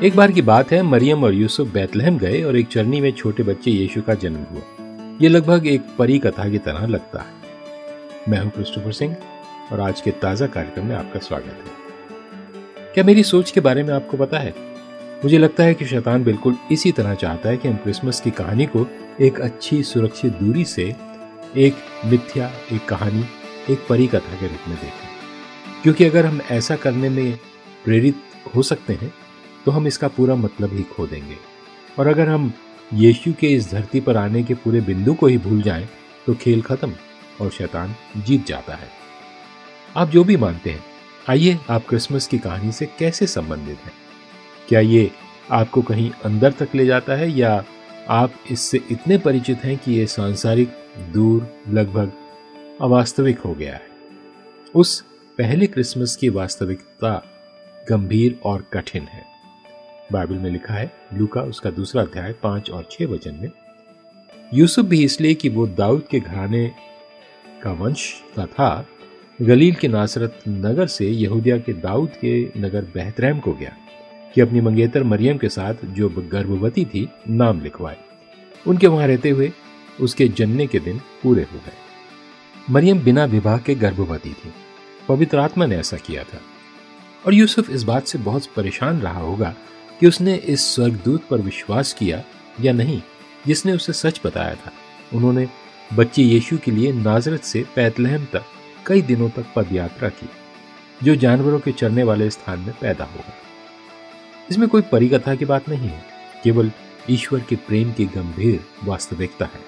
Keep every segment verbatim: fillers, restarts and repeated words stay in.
एक बार की बात है, मरियम और यूसुफ बैतलहम गए और एक चरनी में छोटे बच्चे यीशु का जन्म हुआ। ये लगभग एक परी कथा की तरह लगता है। मैं हूं क्रिस्टोफर सिंह और आज के ताजा कार्यक्रम में आपका स्वागत है। क्या मेरी सोच के बारे में आपको पता है? मुझे लगता है कि शैतान बिल्कुल इसी तरह चाहता है कि हम क्रिसमस की कहानी को एक अच्छी सुरक्षित दूरी से एक मिथ्या, एक कहानी, एक परी कथा के रूप में देखें। क्योंकि अगर हम ऐसा करने में प्रेरित हो सकते हैं तो हम इसका पूरा मतलब ही खो देंगे। और अगर हम यीशु के इस धरती पर आने के पूरे बिंदु को ही भूल जाएं तो खेल खत्म और शैतान जीत जाता है। आप जो भी मानते हैं, आइए आप क्रिसमस की कहानी से कैसे संबंधित हैं? क्या ये आपको कहीं अंदर तक ले जाता है या आप इससे इतने परिचित हैं कि ये सांसारिक, दूर, लगभग अवास्तविक हो गया है? उस पहले क्रिसमस की वास्तविकता गंभीर और कठिन है। बाइबल में लिखा है, लूका उसका दूसरा अध्याय पांच और छह वचन में, यूसुफ भी इसलिए कि वो दाऊद के घराने का वंश का था, गलील के नासरत नगर से यहूदिया के दाऊद के नगर बेहतरहम को गया कि अपनी मंगेतर मरियम के साथ जो गर्भवती थी नाम लिखवाए। उनके वहां रहते हुए उसके जन्ने के दिन पूरे हो गए। मरियम बिना विवाह के गर्भवती थी। पवित्र आत्मा ने ऐसा किया था और यूसुफ इस बात से बहुत परेशान रहा होगा कि उसने इस स्वर्गदूत पर विश्वास किया या नहीं जिसने उसे सच बताया था। उन्होंने बच्चे यीशु के लिए नाजरत से बैतलहम तक कई दिनों तक पदयात्रा की, जो जानवरों के चरने वाले स्थान में पैदा होगा। इसमें कोई परिकथा की बात नहीं है, केवल ईश्वर के प्रेम की गंभीर वास्तविकता है।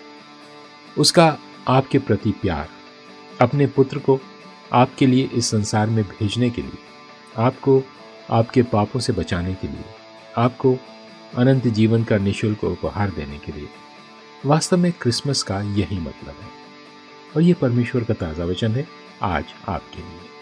उसका आपके प्रति प्यार, अपने पुत्र को आपके लिए इस संसार में भेजने के लिए, आपको आपके पापों से बचाने के लिए, आपको अनंत जीवन का निःशुल्क उपहार देने के लिए। वास्तव में क्रिसमस का यही मतलब है और ये परमेश्वर का ताजा वचन है आज आपके लिए।